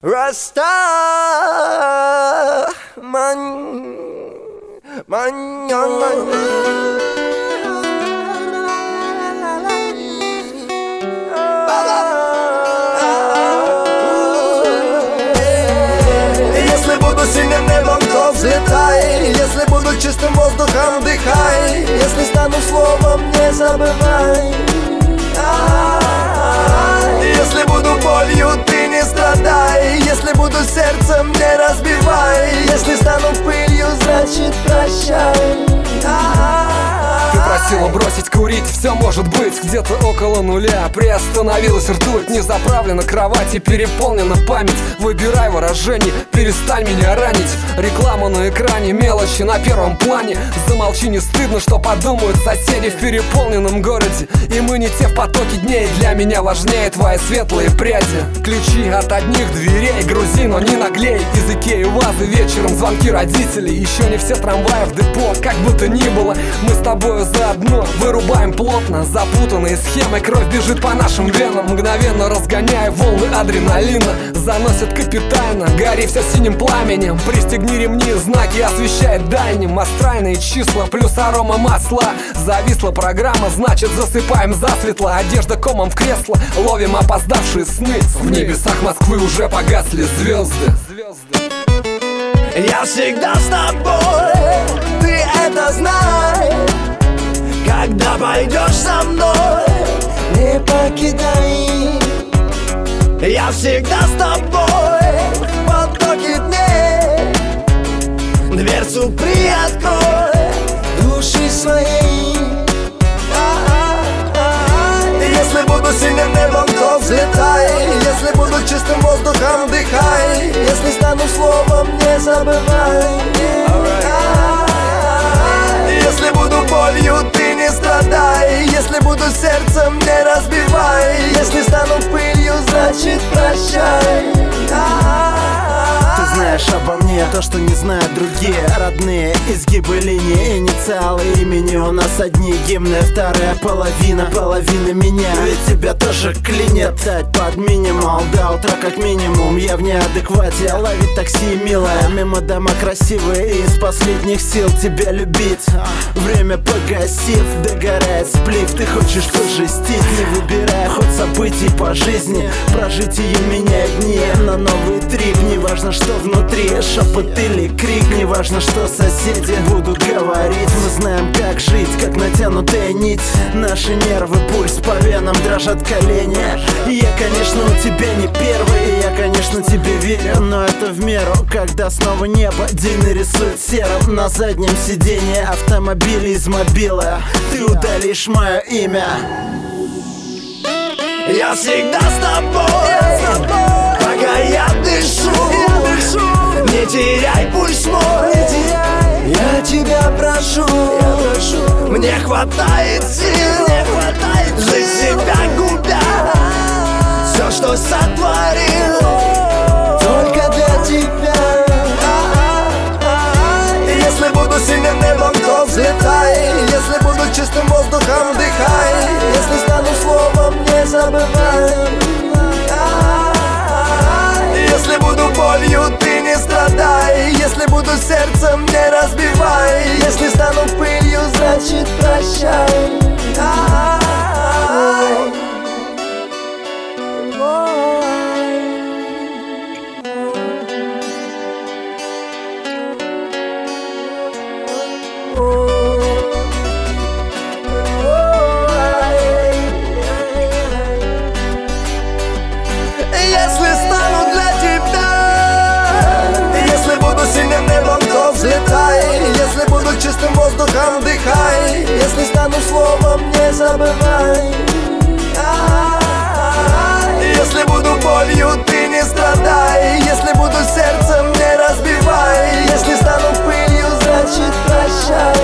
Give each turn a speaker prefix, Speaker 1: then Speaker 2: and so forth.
Speaker 1: Раста Если буду синим небом, то взлетай. Если буду чистым воздухом, дыхай. Если стану словом, не забывай. Если буду болью, ты не страдай. Если буду сердцем, не разбивай. Если стану пылью, значит прощай.
Speaker 2: Ты просила бросить курить, все может быть где-то около нуля. Приостановилась ртуть, не заправлена кровать и переполнена память. Выбирай выражение, перестань меня ранить. Реклама на экране, мелочи на первом плане. Замолчи, не стыдно, что подумают соседи в переполненном городе. И мы не те в потоке дней, для меня важнее твои светлые пряди. Ключи от одних дверей грузи, но не наглей. Из Икеи вазы вечером, звонки родителей. Еще не все трамваи в депо, как бы то ни было. Мы с тобою заодно вырубаем плотно запутанные схемы. Кровь бежит по нашим венам, мгновенно разгоняя волны адреналина. Заносит капитально, гори все синим пламенем. Пристегни ремни, знаки освещает дальним. Астральные числа плюс арома масла. Зависла программа, значит засыпаем засветло. Одежда комом в кресло, ловим опоздавшие сны. В небесах Москвы уже погасли звезды.
Speaker 1: Я всегда с тобой, ты это знай. Когда пойдешь со мной, не покидай. Я всегда с тобой в потоке дней. Дверцу приоткрой души своей. Если буду синим небом, то взлетай. Если буду чистым воздухом, дыхай. Если стану словом, не забывай. Если буду болью, ты не страдай. Если буду сердцем, не разбивай. Если стану пылью, значит прощай.
Speaker 3: Ты знаешь обо мне то, что не знают другие. Родные изгибы линии, инициалы имени. У нас одни гимны, вторая половина меня. Ведь тебя тоже клинит. Тать под минимал, до утра как минимум. Я в неадеквате, ловить такси, милая. Мимо дома красивые, из последних сил тебя любить. Время погасив, догорает сплив. Ты хочешь пожестить, не выбирая ход событий по жизни. Прожить ее меняет дни на новый трип. Неважно, что внутри, шепот или крик. Неважно, что соседи будут говорить. Мы знаем, как жить, как натянутая нить. Наши нервы, пульс по венам, дрожат колени. Я, конечно, у тебя не первый. Я, конечно, тебе верю, но это в меру. Когда снова небо день нарисует серым. На заднем сиденье автомобиля из мобила ты удалишь мое имя.
Speaker 1: Я всегда с тобой, пока я дышу. Не теряй пульс мой, я тебя прошу. Мне хватает сил жить себя губя. Все, что сотворил, только для тебя. Если буду синим небом, то взлетай. Если буду чистым воздухом, дыхай. Если стану словом, не забывай. Если буду болью, ты не страдай. Если буду сердцем, не разбивай. Если стану пылью, значит прощай. Если стану для тебя, если буду синим небом, то взлетай. Если буду чистым воздухом, дыхай. Если стану словом, не забывай. Если буду болью, ты не страдай. Если буду сердцем, не разбивай. Если стану пылью, значит прощай.